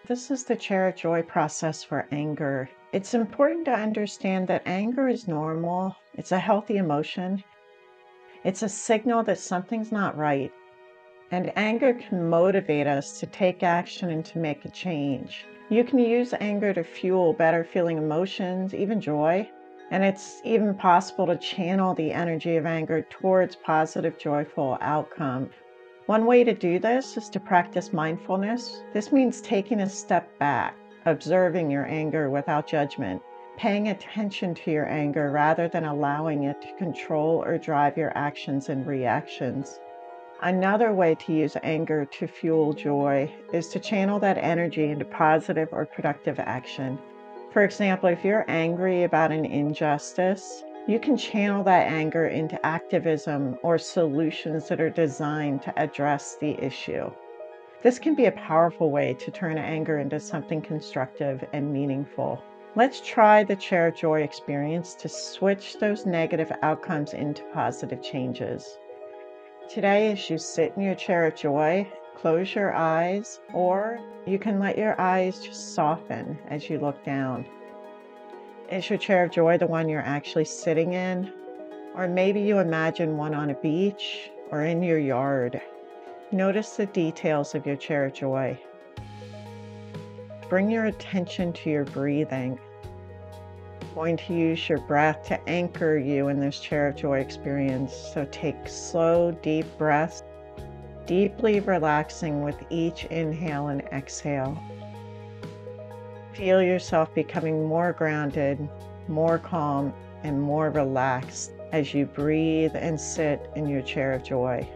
This is the chair of joy process for anger. It's important to understand that anger is normal. It's a healthy emotion. It's a signal that something's not right. And anger can motivate us to take action and to make a change. You can use anger to fuel better feeling emotions, even joy. And it's even possible to channel the energy of anger towards positive, joyful outcome. One way to do this is to practice mindfulness. This means taking a step back, observing your anger without judgment, paying attention to your anger rather than allowing it to control or drive your actions and reactions. Another way to use anger to fuel joy is to channel that energy into positive or productive action. For example, if you're angry about an injustice, you can channel that anger into activism or solutions that are designed to address the issue. This can be a powerful way to turn anger into something constructive and meaningful. Let's try the chair of joy experience to switch those negative outcomes into positive changes. Today, as you sit in your chair of joy, close your eyes, or you can let your eyes just soften as you look down. Is your chair of joy the one you're actually sitting in? Or maybe you imagine one on a beach or in your yard. Notice the details of your chair of joy. Bring your attention to your breathing. I'm going to use your breath to anchor you in this chair of joy experience. So take slow, deep breaths, deeply relaxing with each inhale and exhale. Feel yourself becoming more grounded, more calm, and more relaxed as you breathe and sit in your chair of joy.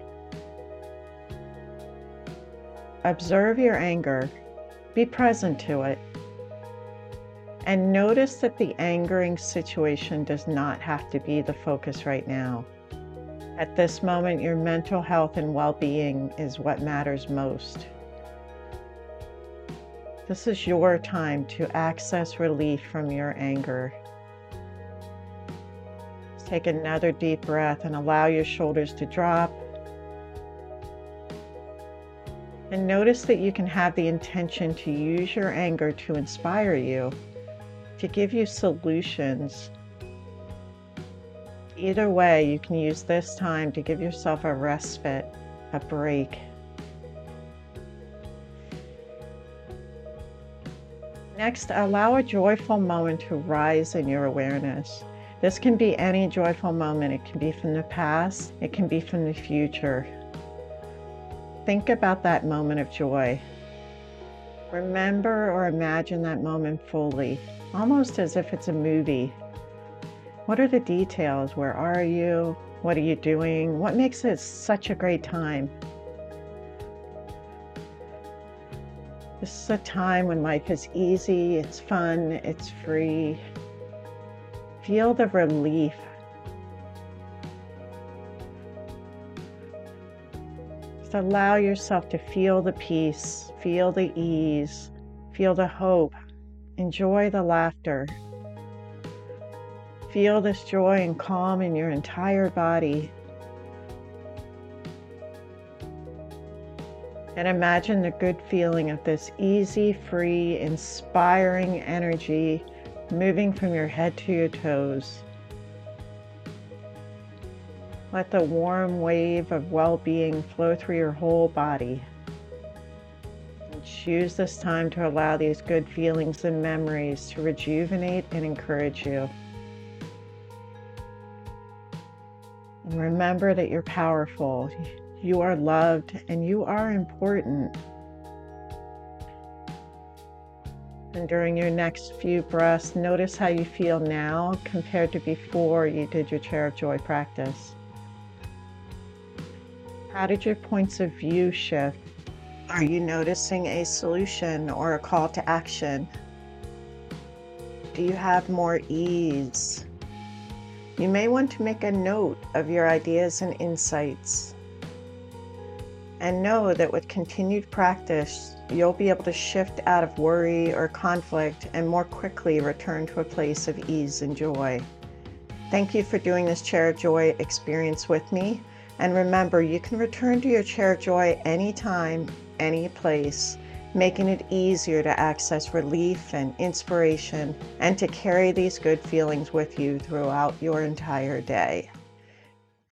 Observe your anger. Be present to it. And notice that the angering situation does not have to be the focus right now. At this moment, your mental health and well-being is what matters most. This is your time to access relief from your anger. Take another deep breath and allow your shoulders to drop. And notice that you can have the intention to use your anger to inspire you, to give you solutions. Either way, you can use this time to give yourself a respite, a break. Next, allow a joyful moment to rise in your awareness. This can be any joyful moment. It can be from the past, it can be from the future. Think about that moment of joy. Remember or imagine that moment fully, almost as if it's a movie. What are the details? Where are you? What are you doing? What makes it such a great time? This is a time when life is easy, it's fun, it's free. Feel the relief. Just allow yourself to feel the peace, feel the ease, feel the hope, enjoy the laughter. Feel this joy and calm in your entire body. And imagine the good feeling of this easy, free, inspiring energy moving from your head to your toes. Let the warm wave of well-being flow through your whole body. And choose this time to allow these good feelings and memories to rejuvenate and encourage you. And remember that you're powerful. You are loved and you are important. And during your next few breaths, notice how you feel now compared to before you did your chair of joy practice. How did your points of view shift? Are you noticing a solution or a call to action? Do you have more ease? You may want to make a note of your ideas and insights. And know that with continued practice, you'll be able to shift out of worry or conflict and more quickly return to a place of ease and joy. Thank you for doing this chair of joy experience with me. And remember, you can return to your chair of joy anytime, any place. making it easier to access relief and inspiration and to carry these good feelings with you throughout your entire day.